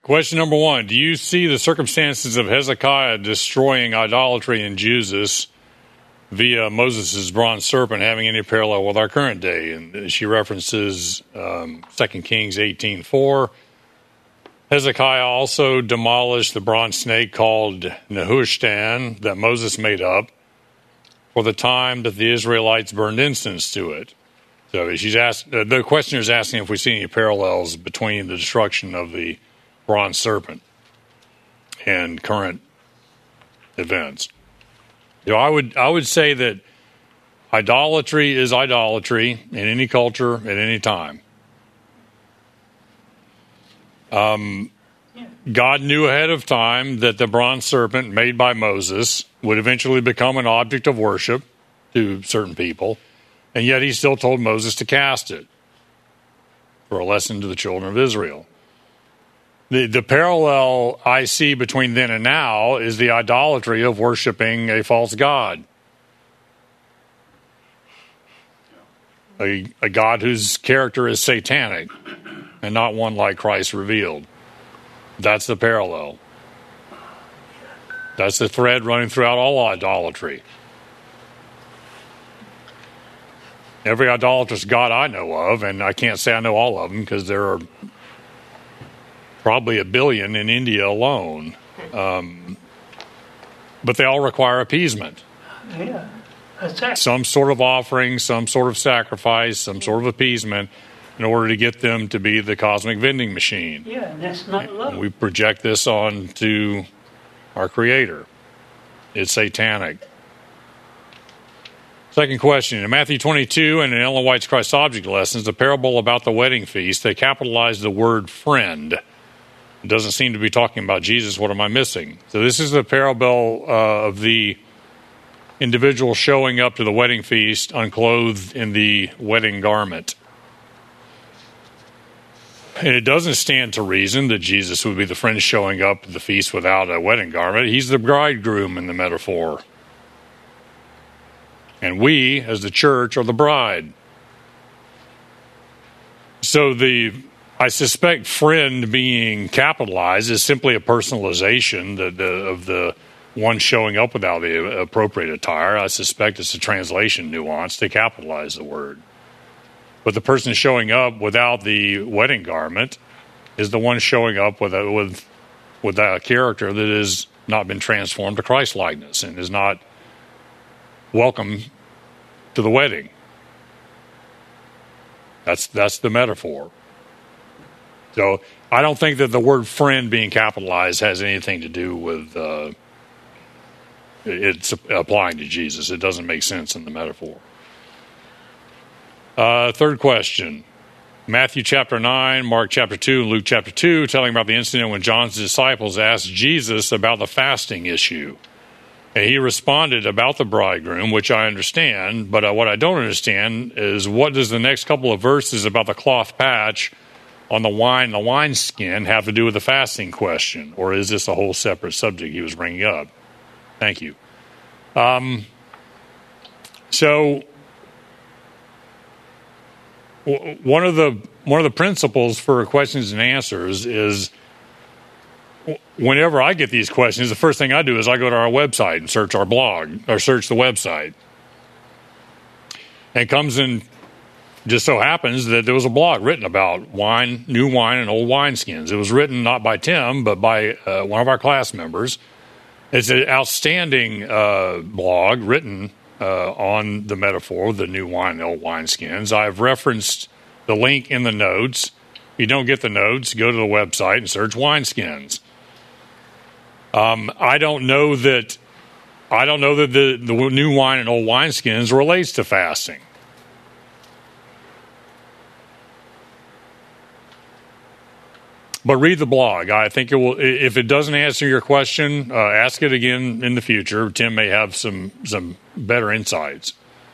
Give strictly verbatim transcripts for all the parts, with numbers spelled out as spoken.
Question number one, do you see the circumstances of Hezekiah destroying idolatry in Jesus via Moses' bronze serpent having any parallel with our current day? And she references um, Second Kings eighteen four. Hezekiah also demolished the bronze snake called Nehushtan that Moses made up for the time that the Israelites burned incense to it. So she's asked, uh, the questioner is asking if we see any parallels between the destruction of the bronze serpent and current events. You know, I would I would say that idolatry is idolatry in any culture at any time. Um, God knew ahead of time that the bronze serpent made by Moses would eventually become an object of worship to certain people, and yet he still told Moses to cast it for a lesson to the children of Israel. The, the parallel I see between then and now is the idolatry of worshiping a false god. A, a god whose character is satanic and not one like Christ revealed. That's the parallel. That's the thread running throughout all idolatry. Every idolatrous god I know of, and I can't say I know all of them because there are probably a billion in India alone. Um, but they all require appeasement. Yeah, that's it. Some sort of offering, some sort of sacrifice, some sort of appeasement in order to get them to be the cosmic vending machine. Yeah, and that's not love. And we project this on to our Creator. It's satanic. Second question. In Matthew twenty-two and in Ellen White's Christ Object Lessons, the parable about the wedding feast, they capitalize the word friend. It doesn't seem to be talking about Jesus. What am I missing? So this is the parable uh, of the individual showing up to the wedding feast unclothed in the wedding garment. And it doesn't stand to reason that Jesus would be the friend showing up at the feast without a wedding garment. He's the bridegroom in the metaphor. And we, as the church, are the bride. So the, I suspect friend being capitalized is simply a personalization the, the, of the one showing up without the appropriate attire. I suspect it's a translation nuance to capitalize the word. But the person showing up without the wedding garment is the one showing up with a, with with a character that has not been transformed to Christ-likeness and is not welcome to the wedding. That's that's the metaphor. So I don't think that the word friend being capitalized has anything to do with uh, it's applying to Jesus. It doesn't make sense in the metaphor. Uh, third question. Matthew chapter nine, Mark chapter two, and Luke chapter two, telling about the incident when John's disciples asked Jesus about the fasting issue. And he responded about the bridegroom, which I understand, but uh, what I don't understand is what does the next couple of verses about the cloth patch on the wine, the wineskin, have to do with the fasting question? Or is this a whole separate subject he was bringing up? Thank you. Um, so... One of the one of the principles for questions and answers is whenever I get these questions, the first thing I do is I go to our website and search our blog or search the website. And it comes in, just so happens that there was a blog written about wine, new wine, and old wineskins. It was written not by Tim, but by uh, one of our class members. It's an outstanding uh, blog written Uh, on the metaphor, the new wine and old wineskins. I've referenced the link in the notes. If you don't get the notes, go to the website and search wineskins. Um, I don't know that I don't know that the, the new wine and old wineskins relates to fasting. But read the blog. I think it will. If it doesn't answer your question, uh, ask it again in the future. Tim may have some some better insights.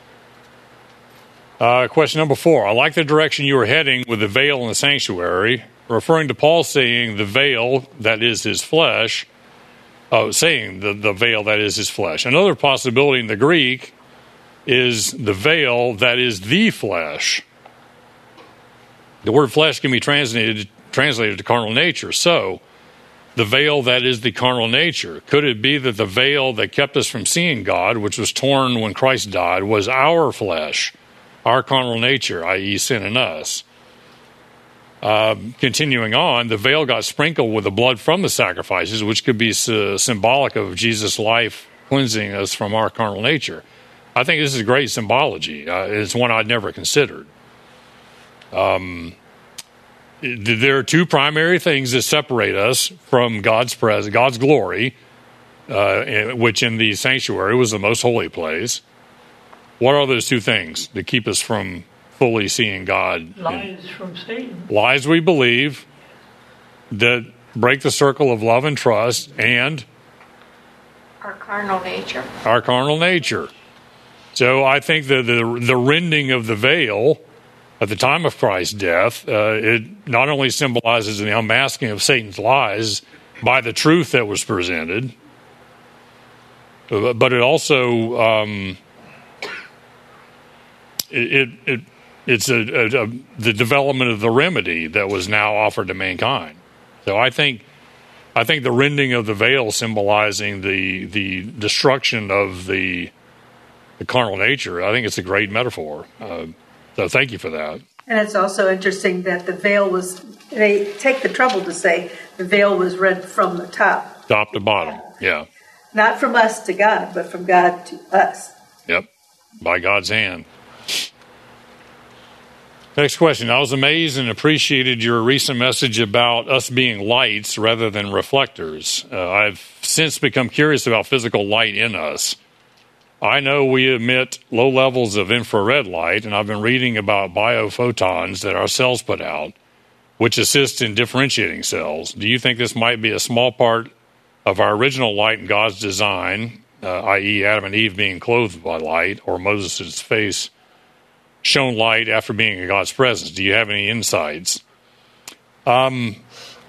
Uh, question number four. I like the direction you were heading with the veil in the sanctuary, referring to Paul saying the veil that is his flesh. Uh, saying the the veil that is his flesh. Another possibility in the Greek is the veil that is the flesh. The word flesh can be translated. translated to carnal nature. So the veil that is the carnal nature? Could it be that the veil that kept us from seeing God, which was torn when Christ died, was our flesh, our carnal nature, that is sin in us? Uh, continuing on, the veil got sprinkled with the blood from the sacrifices, which could be uh, symbolic of Jesus' life cleansing us from our carnal nature. I think this is great symbology. Uh, it's one I'd never considered. Um, there are two primary things that separate us from God's presence, God's glory, uh, which in the sanctuary was the most holy place. What are those two things that keep us from fully seeing God? Lies from Satan. Lies we believe that break the circle of love and trust, and our carnal nature. Our carnal nature. So I think that the the rending of the veil at the time of Christ's death, uh, it not only symbolizes the unmasking of Satan's lies by the truth that was presented, but it also um, it, it, it it's a, a, a, the development of the remedy that was now offered to mankind. So I think I think the rending of the veil symbolizing the the destruction of the the carnal nature, I think it's a great metaphor. Uh, so thank you for that. And it's also interesting that the veil was, they take the trouble to say the veil was rent from the top. Top to bottom, yeah. Not from us to God, but from God to us. Yep, by God's hand. Next question. I was amazed and appreciated your recent message about us being lights rather than reflectors. Uh, I've since become curious about physical light in us. I know we emit low levels of infrared light, and I've been reading about biophotons that our cells put out, which assist in differentiating cells. Do you think this might be a small part of our original light in God's design, uh, that is. Adam and Eve being clothed by light, or Moses' face shone light after being in God's presence? Do you have any insights? Um,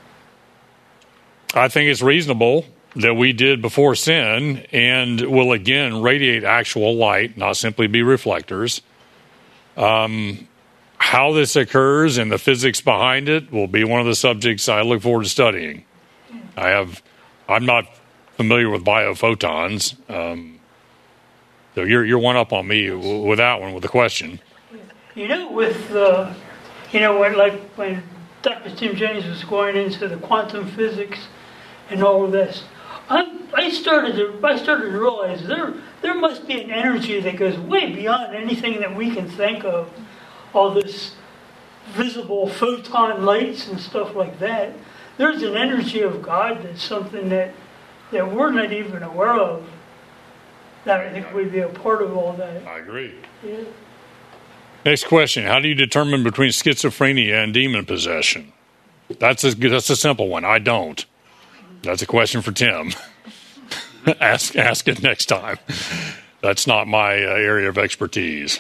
I think it's reasonable that we did before sin and will again radiate actual light, not simply be reflectors. Um, how this occurs and the physics behind it will be one of the subjects I look forward to studying. I have, I'm not familiar with biophotons, um, so you're you're one up on me with that one with the question. You know, with uh, you know what, like when Doctor Tim Jennings was going into the quantum physics and all of this. I, I started to I started to realize there there must be an energy that goes way beyond anything that we can think of. All this visible photon lights and stuff like that. There's an energy of God that's something that that we're not even aware of. That I think would be a part of all that. I agree. Yeah. Next question: how do you determine between schizophrenia and demon possession? That's a that's a simple one. I don't. That's a question for Tim. ask ask it next time. That's not my uh, area of expertise.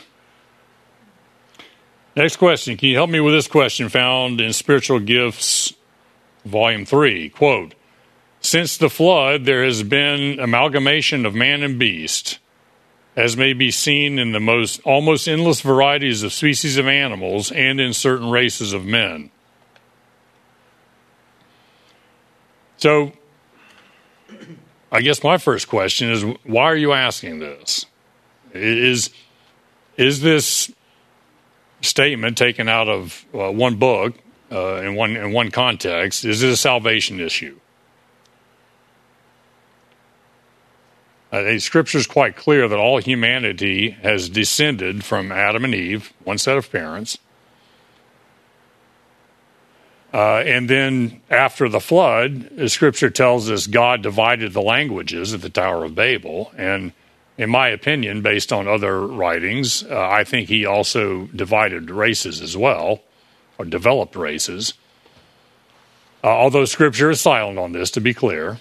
Next question. Can you help me with this question found in Spiritual Gifts, Volume three? Quote, since the flood, there has been amalgamation of man and beast, as may be seen in the most almost endless varieties of species of animals and in certain races of men. So, I guess my first question is, why are you asking this? Is is this statement taken out of uh, one book uh, in one in one context? Is it a salvation issue? Uh, the Scripture is quite clear that all humanity has descended from Adam and Eve, one set of parents. Uh, and then after the flood, the Scripture tells us God divided the languages at the Tower of Babel. And in my opinion, based on other writings, uh, I think he also divided races as well, or developed races. Uh, although Scripture is silent on this, to be clear.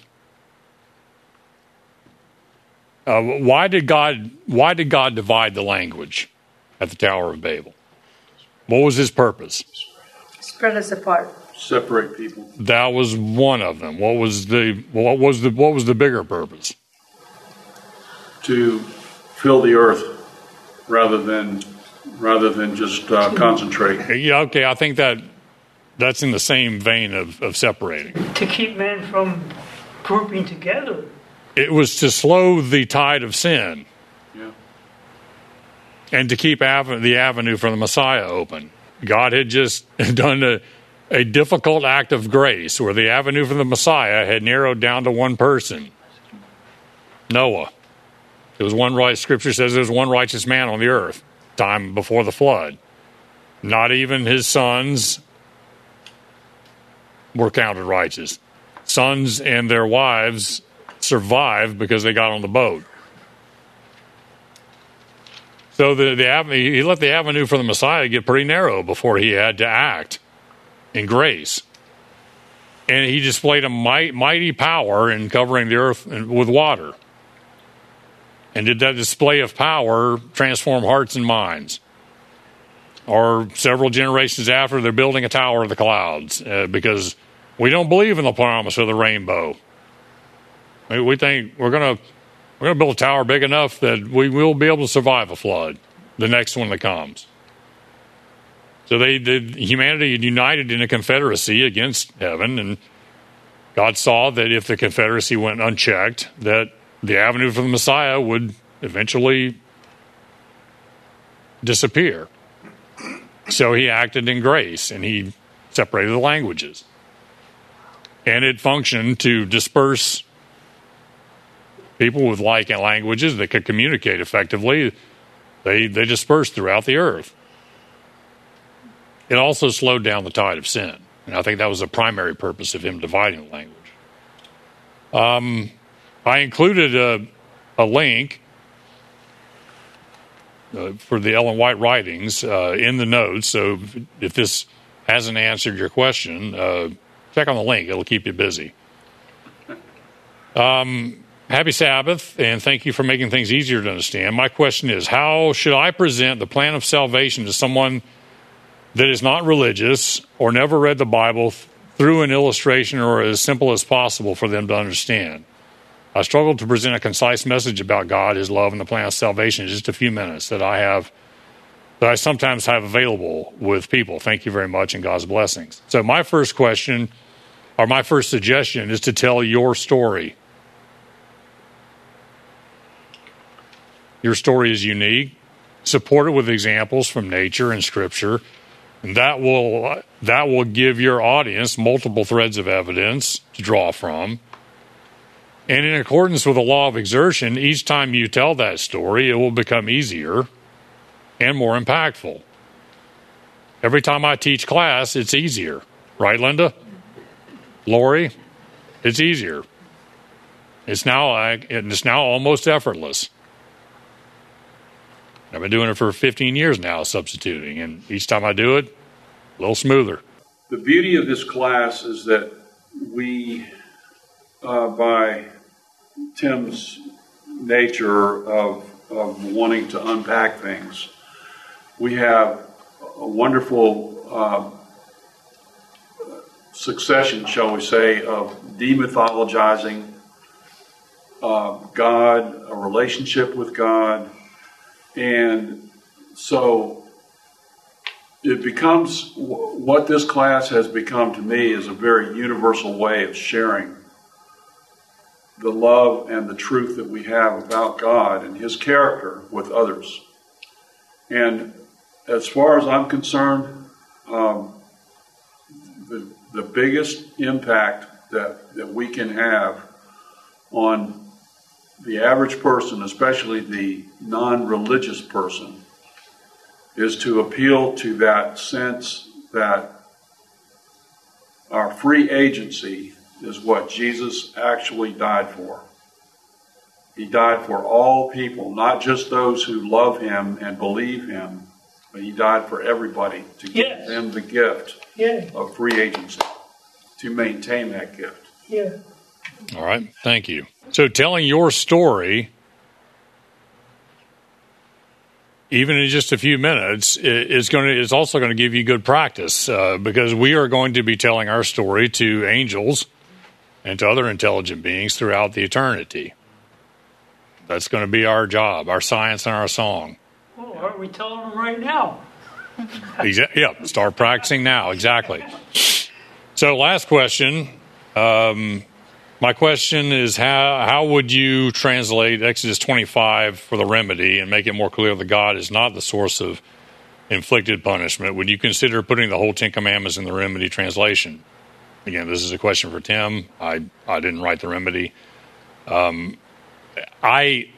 Uh, why did God? Why did God divide the language at the Tower of Babel? What was his purpose? Spread us apart. Separate people. That was one of them. What was the what was the what was the bigger purpose? To fill the earth rather than rather than just uh, concentrate. Yeah, okay. I think that that's in the same vein of, of separating. To keep men from grouping together. It was to slow the tide of sin. Yeah. And to keep av- the avenue for the Messiah open. God had just done a, a difficult act of grace where the avenue for the Messiah had narrowed down to one person, Noah. There was one right. Scripture says there was one righteous man on the earth, time before the flood. Not even his sons were counted righteous. Sons and their wives survived because they got on the boat. So the, the avenue, he let the avenue for the Messiah get pretty narrow before he had to act in grace. And he displayed a might, mighty power in covering the earth with water. And did that display of power transform hearts and minds? Or several generations after, they're building a tower of the clouds uh, because we don't believe in the promise of the rainbow. We, we think we're going to we're going to build a tower big enough that we will be able to survive a flood, the next one that comes. So they did. Humanity united in a confederacy against heaven, and God saw that if the confederacy went unchecked, that the avenue for the Messiah would eventually disappear. So he acted in grace, and he separated the languages. And it functioned to disperse people with like languages that could communicate effectively. They, they dispersed throughout the earth. It also slowed down the tide of sin. And I think that was the primary purpose of him dividing the language. Um, I included a, a link uh, for the Ellen White writings uh, in the notes. So if, if this hasn't answered your question, uh, check on the link. It'll keep you busy. Um, happy Sabbath, and thank you for making things easier to understand. My question is, how should I present the plan of salvation to someone that is not religious or never read the Bible through an illustration or as simple as possible for them to understand? I struggle to present a concise message about God, His love, and the plan of salvation in just a few minutes that I have, that I sometimes have available with people. Thank you very much, and God's blessings. So my first question, or my first suggestion, is to tell your story. Your story is unique. Support it with examples from nature and Scripture. And that will that will give your audience multiple threads of evidence to draw from. And in accordance with the law of exertion, each time you tell that story, it will become easier and more impactful. Every time I teach class, it's easier. Right, Linda? Lori? It's easier. It's now it's now almost effortless. I've been doing it for fifteen years now, substituting, and each time I do it, a little smoother. The beauty of this class is that we, uh, by Tim's nature of, of wanting to unpack things, we have a wonderful uh, succession, shall we say, of demythologizing uh, God, a relationship with God. And so it becomes, what this class has become to me is a very universal way of sharing the love and the truth that we have about God and His character with others. And as far as I'm concerned, um, the, the biggest impact that, that we can have on the average person, especially the non-religious person, is to appeal to that sense that our free agency is what Jesus actually died for. He died for all people, not just those who love Him and believe Him, but He died for everybody to give Yes. them the gift Yeah, of free agency, to maintain that gift. yeah. All right, thank you. So telling your story, even in just a few minutes, is going to is also going to give you good practice uh, because we are going to be telling our story to angels and to other intelligent beings throughout the eternity. That's going to be our job, our science and our song. Well, aren't we telling them right now? Exa- yeah, start practicing now, exactly. So, last question. Um, my question is how how would you translate Exodus twenty-five for the remedy and make it more clear that God is not the source of inflicted punishment? Would you consider putting the whole Ten Commandments in the remedy translation? Again, this is a question for Tim. I I didn't write the remedy. Um, I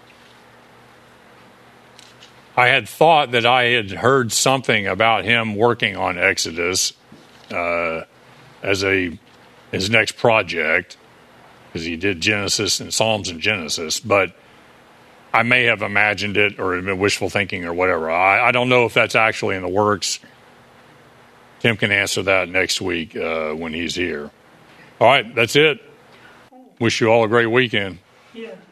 I had thought that I had heard something about him working on Exodus uh, as a his next project, because he did Genesis and Psalms and Genesis, but I may have imagined it or it had been wishful thinking or whatever. I, I don't know if that's actually in the works. Tim can answer that next week uh, when he's here. All right, that's it. Wish you all a great weekend. Yeah.